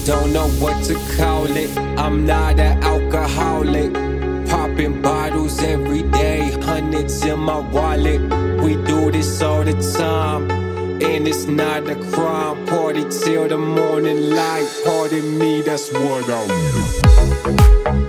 Don't know what to call it. I'm not an alcoholic. Popping bottles every day, hundreds in my wallet. We do this all the time, and it's not a crime. Party till the morning light. Pardon me, that's what I'm doing.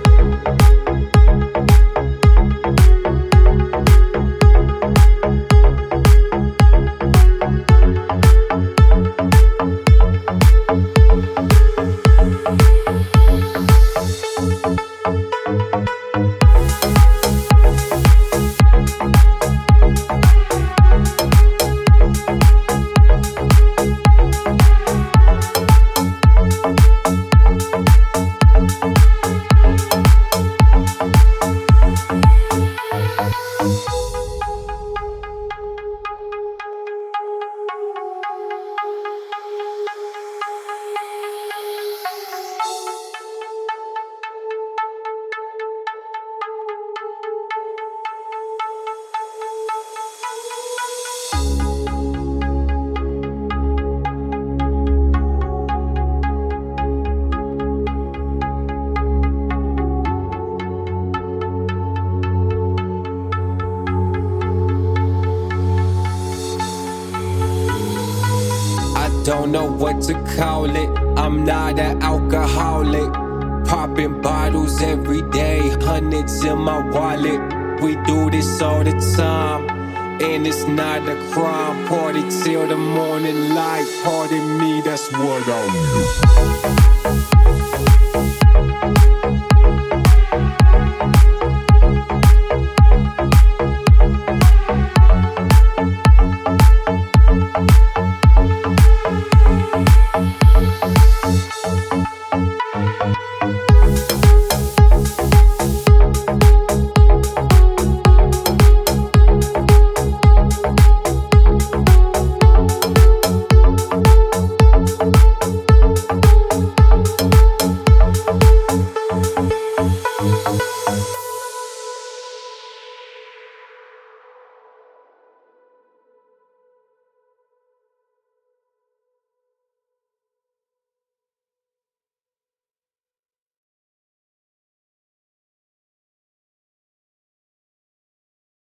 Don't know what to call it. I'm not an alcoholic. Popping bottles every day, hundreds in my wallet. We do this all the time, and it's not a crime. Party till the morning light. Pardon me, that's what I'm doing.